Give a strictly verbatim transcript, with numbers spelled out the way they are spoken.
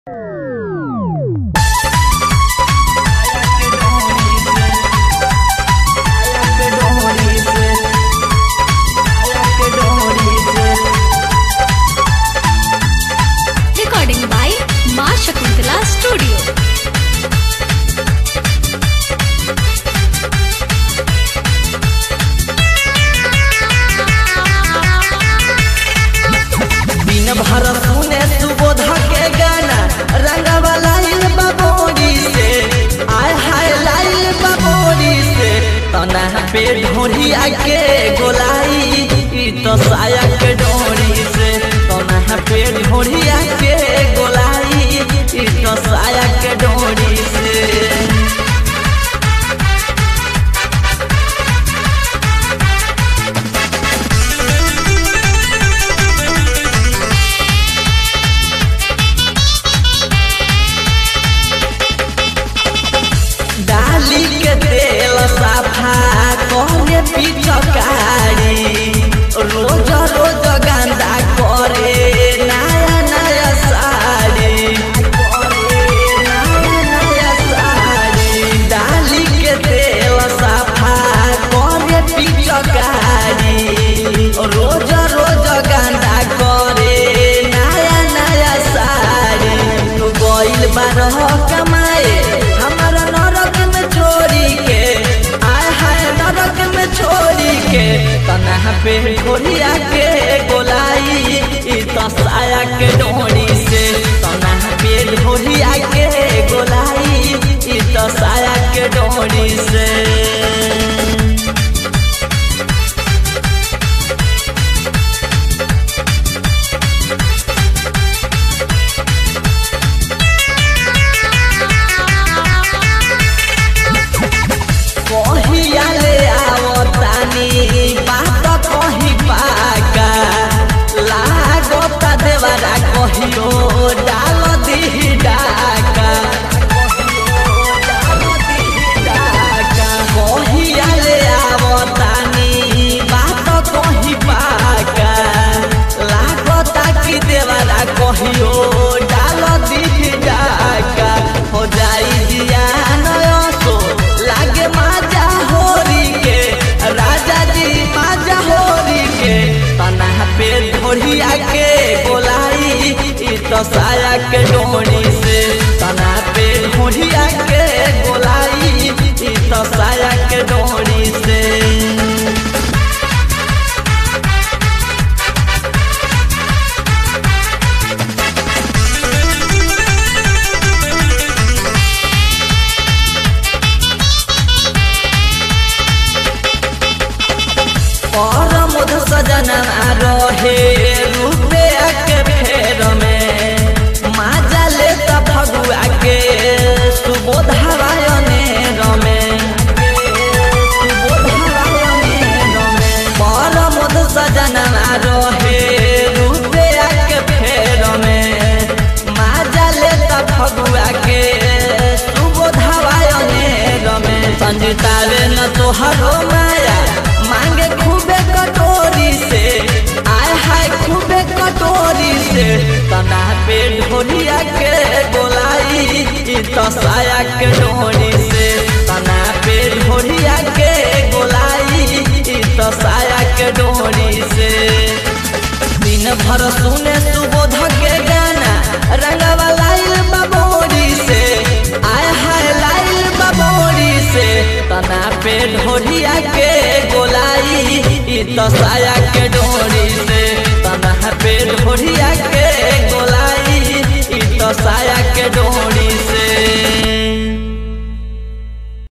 Recording by Ma Shakuntala Studio. दिन भर सुने सुबोध के गाना रंगवा लाइल बबोरी से आय हाय लाइल बबोरी से तना पे ढोरिया के गोलाई ई तो साया के डोरी से तना पे ढोरिया के गोलाई ई तो साया के डोरी से डाली के तेल साफा कहने पिचकारी रोज रोज गंदा करे नया नया साड़ी करे नया नया साड़ी डाली के तेल साफा कहने पिचकारी रोज रोज गंदा करे नया नया साड़ी तू गइल बारह कमाए हमारा नरक में छोड़ी के आय हाय नरक में छोड़ी के तना पे ढोलिया के गोलाई ई तो साया के डोरी से तना पे ढोलिया के गोलाई ई तो साया के डोरी से कहिया ले आवतानी बात कही पाका लागता देवरा कहियो डाल दी डाका कहिया ले आवतानी बात कही पाका लागता कि देवरा कहियो डाल दी डाका हो जाई दिया नयसो लागे माजा होरी के राजा जी माजा होरी के तना पे ढोरिया के गोलाई ई तो साया के डोरी से तना पे ढोरिया के गोलाई ई तो साया के डोरी से और मुध सजना रहे रूपे के फेर में माजा ले त फगुआ के सुबोध हवायने रमे सुबोध हवायने रमे और मुध सजना रहे रूपे के फेर में माजा ले त फगुआ के सुबोध हवायने रमे संजितावे न तोहरो माया मांगे खूबे कटोरी से आय हाय खूबे कटोरी से तना पे ढोलिया के गोलाई ई तो साया के डोरी से तना पे ढोलिया के गोलाई ई तो साया के डोरी से दिन भर सुने सुबोध के गाना रंगवा लाइल बबोरी से आय हाय लाइल बबोरी से तना पे ढोलिया के गोलाई ई तो साया के डोरी से तना पे ढोलिया के गोलाई ई तो साया